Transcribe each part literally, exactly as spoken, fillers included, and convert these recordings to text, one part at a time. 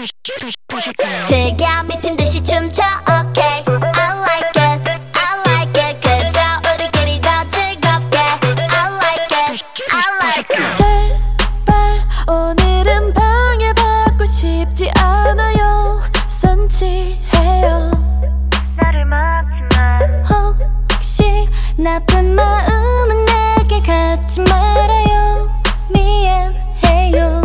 즐겨 미친 듯이 춤춰 okay I like it I like it 그저 우리끼리 더 즐겁게 I like it I like it 제발 오늘은 방해받고 싶지 않아요 선치해요 나를 막지마 혹시 나쁜 마음은 내게 갖지 말아요 미안해요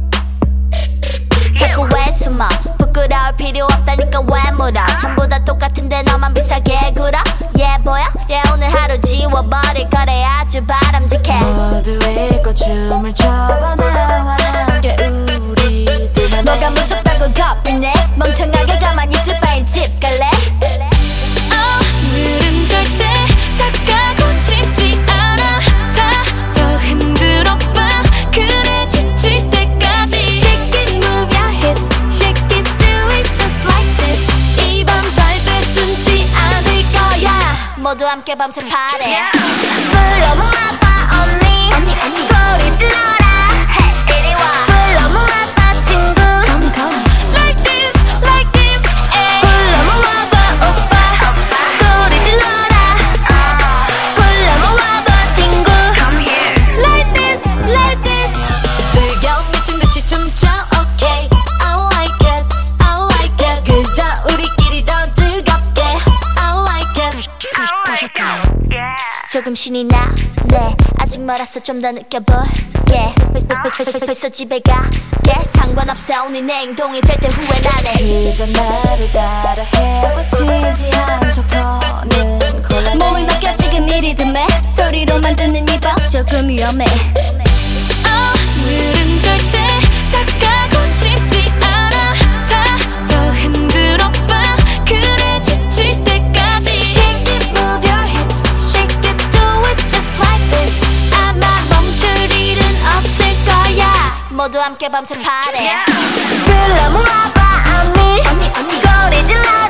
자꾸 왜 숨어 부끄러울 필요 없다니까 왜 물어 전부 다 똑같은데 너만 비싸게 굴어 얘 보여? 얘 오늘 하루 지워버릴 거래 아주 바람직해 모두 잊고 춤을 춰봐 나와 함께 우리들 뭐가 무섭다고 겁이네 멍청하게 가만히 있을 바엔 집 갈래? 오늘은 절대 착각하고 싶지 않아 다 더 흔들어봐 그래 지칠 때까지 Shake it move your hips Shake it do it just like this 이번 절대 숨지 않을 거야 모두 함께 밤새 파래 불러 모아봐 언니 언니 언니 소리 질러라 hey 이리 와 불러 모아봐 친구 come come Like this like this ay. 불러 모아봐 오빠 오빠 소리 질러라 불러 모아봐 친구 come here Like this like this 즐겨 미친 듯이 춤춰 okay I like it I like it 그저 우리끼리 더 즐겁게 I like it 조금 신이 나 네 아직 멀었어 좀 더 느껴볼게 벌써 집에 가게 상관없어 오늘 내 행동에 절대 후회 안해 그저 나를 따라 해봐 진지한 척 더는 곤란해 몸을 맡겨 지금 이 리듬에 소리로만 듣는 이 법 조금 위험해 오늘은 절대 착각하고 싶지 않아 다 더 흔들어봐 그래 지칠 때까지 Shake it move your hips Shake it do it just like this 아마 멈출 일은 없을 거야 모두 함께 밤새 파래 불러 모아봐 언니 언니 언니 소리 질러